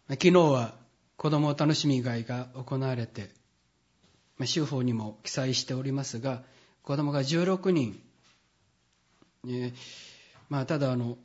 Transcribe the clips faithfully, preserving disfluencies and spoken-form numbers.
昨日は子ども楽しみ会が行われて、州法にも記載しておりますが、子どもがじゅうろくにん、えーまあ、ただあの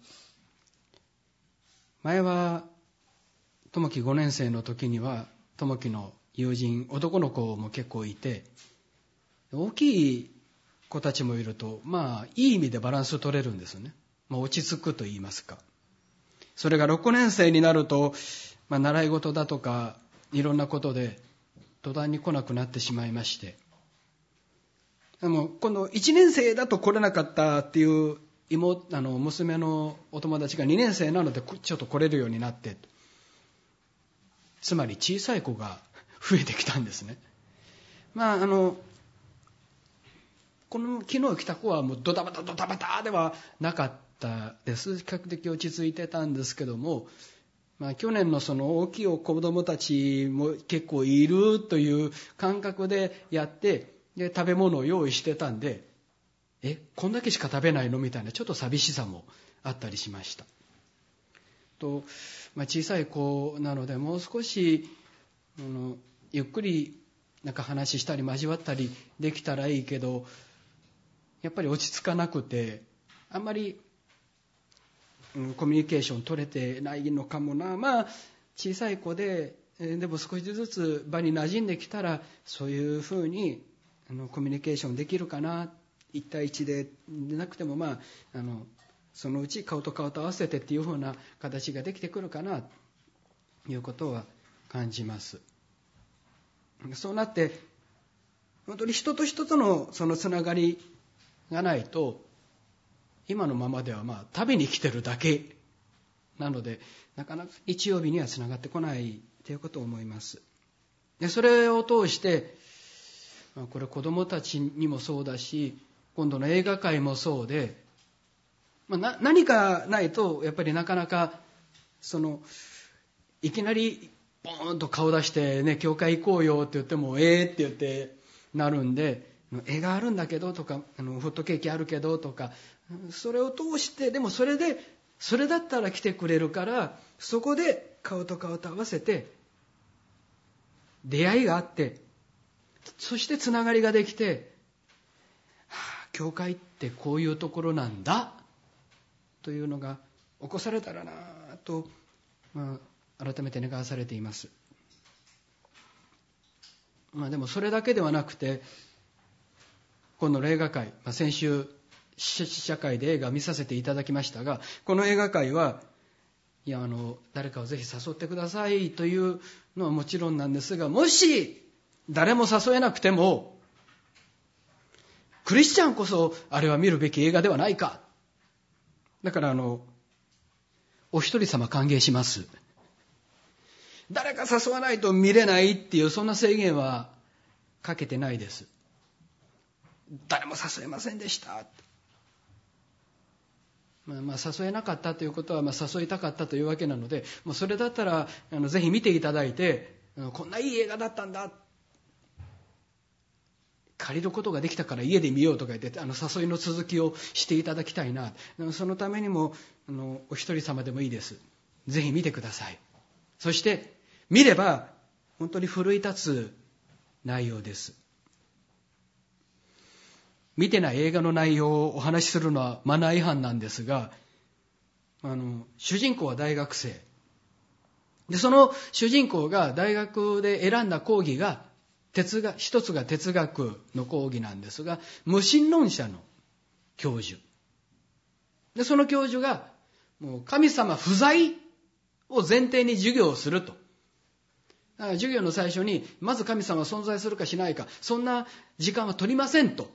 前は友樹ごねん生の時には友樹の友人男の子も結構いて、大きい子たちもいるとまあいい意味でバランスを取れるんですよね。まあ、落ち着くと言いますか。それがろくねん生になると、まあ、習い事だとかいろんなことで途端に来なくなってしまいまして、でも今度いちねん生だと来れなかったっていう妹あの娘のお友達がにねん生なのでちょっと来れるようになって、つまり小さい子が増えてきたんですね。まああのこの昨日来た子はもうドタバタドタバタではなかったです。比較的落ち着いてたんですけども、まあ、去年のその大きい子どもたちも結構いるという感覚でやって、で食べ物を用意してたんで、えこんだけしか食べないのみたいなちょっと寂しさもあったりしましたと、まあ、小さい子なのでもう少しあのゆっくりなんか話したり交わったりできたらいいけど、やっぱり落ち着かなくてあんまり、うん、コミュニケーション取れてないのかもな。まあ小さい子で、えー、でも少しずつ場に馴染んできたらそういうふうにあのコミュニケーションできるかな。一対一でなくても、まあ、あのそのうち顔と顔と合わせてっていうふうな形ができてくるかなということは感じます。そうなって本当に人と人とのそのつながりがないと、今のままではまあ食べに来てるだけなのでなかなか日曜日にはつながってこないということを思います。でそれを通して、まあ、これ子どもたちにもそうだし今度の映画界もそうで、まあ、な何かないとやっぱりなかなかそのいきなりボーンと顔出してね、教会行こうよって言ってもええって言ってなるんで、映画あるんだけどとか、あのホットケーキあるけどとか、それを通してでもそれでそれだったら来てくれるから、そこで顔と顔と合わせて出会いがあって、そしてつながりができて、はあ、教会ってこういうところなんだというのが起こされたらなと、まあ、改めて願わされています。まあ、でもそれだけではなくて、今度の映画会、まあ、先週試写会で映画を見させていただきましたが、この映画会はいやあの誰かをぜひ誘ってくださいというのはもちろんなんですが、もし誰も誘えなくてもクリスチャンこそあれは見るべき映画ではないか。だからあのお一人様歓迎します。誰か誘わないと見れないっていうそんな制限はかけてないです。誰も誘えませんでした。まあ、まあ誘えなかったということは、まあ、誘いたかったというわけなので、もうそれだったらあのぜひ見ていただいて、こんないい映画だったんだ、借りることができたから家で見ようとか言って、あの誘いの続きをしていただきたいな。そのためにもあのお一人様でもいいです。ぜひ見てください。そして見れば本当に奮い立つ内容です。見てない映画の内容をお話しするのはマナー違反なんですが、あの主人公は大学生で、その主人公が大学で選んだ講義が哲学、一つが哲学の講義なんですが、無神論者の教授で、その教授がもう神様不在を前提に授業をすると。だから授業の最初にまず神様は存在するかしないか、そんな時間は取りませんと。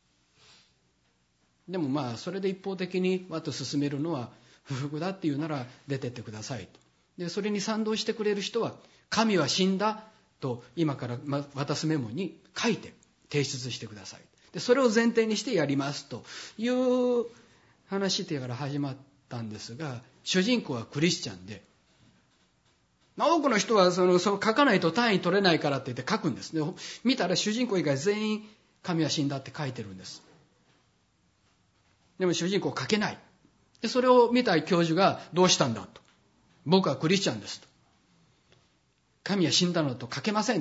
でもまあそれで一方的にわっと進めるのは不服だっていうなら出てってくださいと。でそれに賛同してくれる人は神は死んだと今から渡すメモに書いて提出してください。でそれを前提にしてやりますという話ってから始まったんですが、主人公はクリスチャンで、多くの人はそのその書かないと単位取れないからって言って書くんですね。見たら主人公以外全員神は死んだって書いてるんです。でも主人公書けない。でそれを見た教授がどうしたんだと。僕はクリスチャンですと。 神は死んだのと書けません。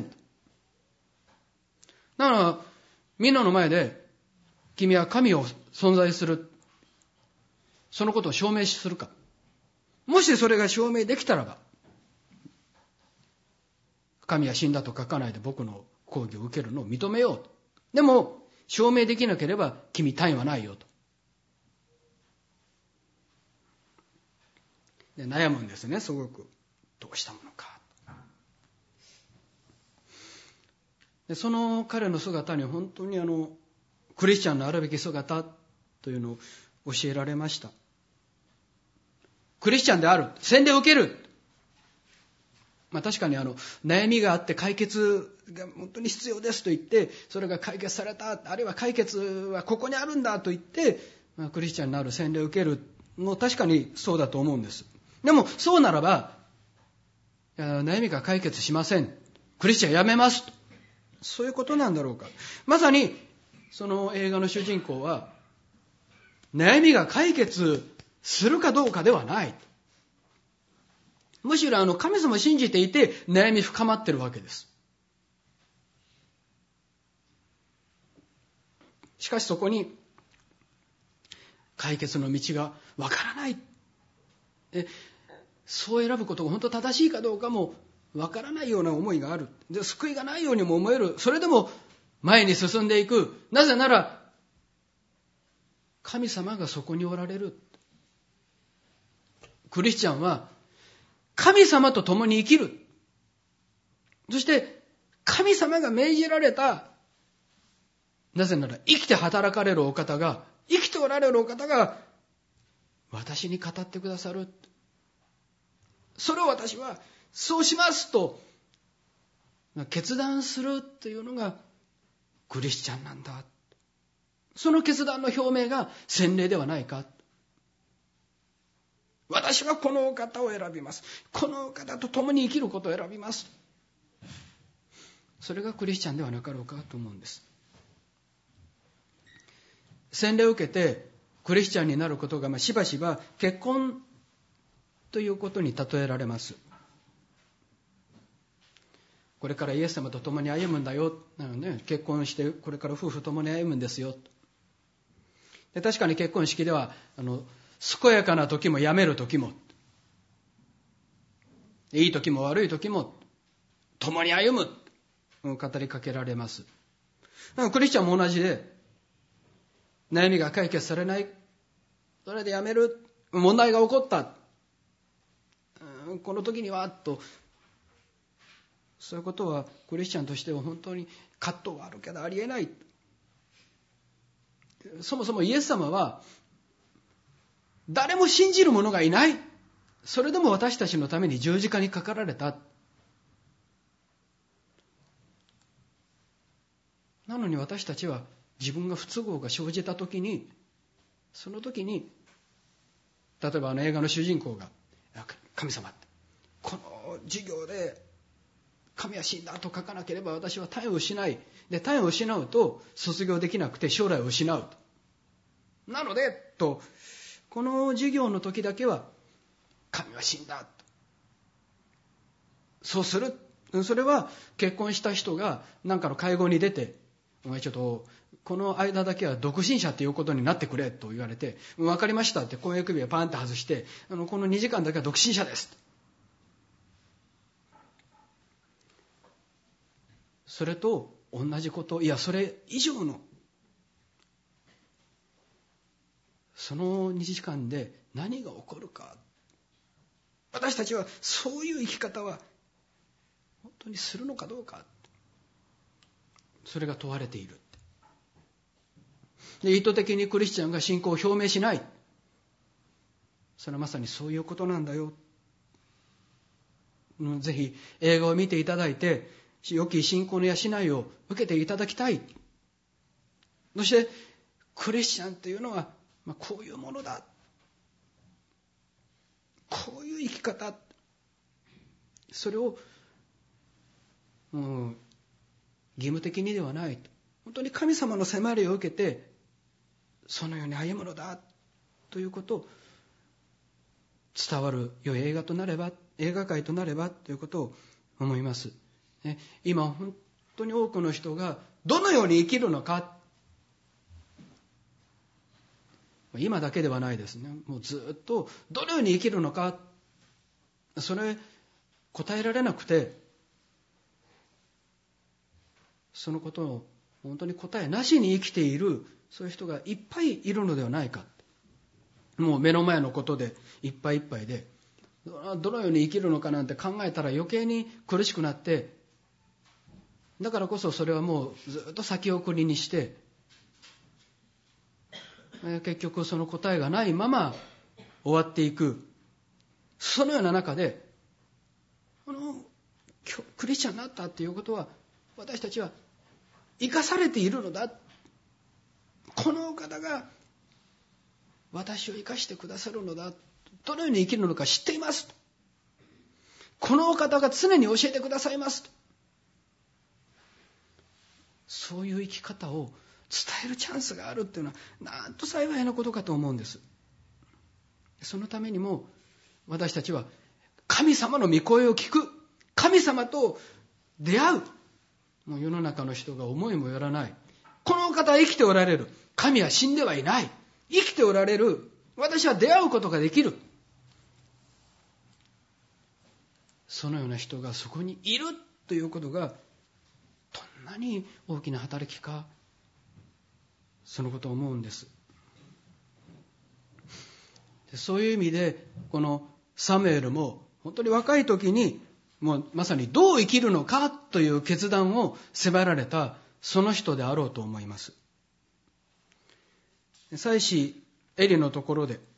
だからみんなの前で君は神を存在する、そのことを証明するか。もしそれが証明できたらば、神は死んだと書かないで僕の講義を受けるのを認めようと。でも証明できなければ君単位はないよと。で悩むんですね、すごく。どうしたものか。でその彼の姿に本当にあのクリスチャンのあるべき姿というのを教えられました。クリスチャンである、洗礼を受ける。まあ、確かにあの悩みがあって解決が本当に必要ですと言って、それが解決された、あるいは解決はここにあるんだと言って、まあ、クリスチャンになる、洗礼を受けるも確かにそうだと思うんです。でもそうならば、いや悩みが解決しません、クリスチャンやめますと、そういうことなんだろうか。まさにその映画の主人公は悩みが解決するかどうかではない。むしろあの神様を信じていて悩み深まってるわけです。しかしそこに解決の道がわからない。えそう選ぶことが本当正しいかどうかもわからないような思いがある。で救いがないようにも思える。それでも前に進んでいく。なぜなら神様がそこにおられる。クリスチャンは神様と共に生きる。そして神様が命じられた、なぜなら生きて働かれるお方が、生きておられるお方が私に語ってくださる。それを私はそうしますと決断するというのがクリスチャンなんだ。その決断の表明が洗礼ではないか。私はこのお方を選びます。このお方と共に生きることを選びます。それがクリスチャンではなかろうかと思うんです。洗礼を受けてクリスチャンになることが、まあ、しばしば結婚ということに例えられます。これからイエス様と共に歩むんだよ、なので結婚してこれから夫婦共に歩むんですよ。で確かに結婚式ではあの健やかな時も病める時も、いい時も悪い時も共に歩む語りかけられます。クリスチャンも同じで、悩みが解決されない、それでやめる、問題が起こった、この時にはと、そういうことはクリスチャンとしては本当に葛藤があるけどありえない。そもそもイエス様は誰も信じる者がいない。それでも私たちのために十字架にかかられた。なのに私たちは自分が不都合が生じたときに、その時に例えばあの映画の主人公が、神様この授業で神は死んだと書かなければ私は単位を失い、で単位を失うと卒業できなくて将来を失うと。なのでとこの授業の時だけは神は死んだと。そうする。それは結婚した人が何かの会合に出て、お前ちょっとこの間だけは独身者っていうことになってくれと言われて、分かりましたって婚約指輪パンって外して、あのこのにじかんだけは独身者ですと。それと同じこと、いやそれ以上の、そのにじかんで何が起こるか。私たちはそういう生き方は本当にするのかどうか。それが問われている。で意図的にクリスチャンが信仰を表明しない。それはまさにそういうことなんだよ。ぜひ映画を見ていただいて、良き信仰の養いを受けていただきたい。そしてクリスチャンというのは、まあ、こういうものだ。こういう生き方。それを、うん、義務的にではない。本当に神様の迫りを受けて、そのように歩むのだということを伝わる良い映画となれば、映画界となればということを思います。今本当に多くの人がどのように生きるのか、今だけではないですね。もうずっとどのように生きるのか、それ答えられなくて、そのことを本当に答えなしに生きている、そういう人がいっぱいいるのではないか。もう目の前のことでいっぱいいっぱいで、どのように生きるのかなんて考えたら余計に苦しくなって、だからこそそれはもうずっと先送りにして、結局その答えがないまま終わっていく。そのような中で、このクリスチャンになったということは、私たちは生かされているのだ。このお方が私を生かしてくださるのだ。どのように生きるのか知っています。このお方が常に教えてくださいます。そういう生き方を伝えるチャンスがあるっていうのは、なんと幸いなことかと思うんです。そのためにも私たちは神様の御声を聞く、神様と出会う。もう世の中の人が思いもよらない、この方は生きておられる、神は死んではいない、生きておられる、私は出会うことができる、そのような人がそこにいるということがどんなに大きな働きか、そのことを思うんです。そういう意味でこのサムエルも本当に若い時にもうまさにどう生きるのかという決断を迫られたその人であろうと思います。祭司エリのところで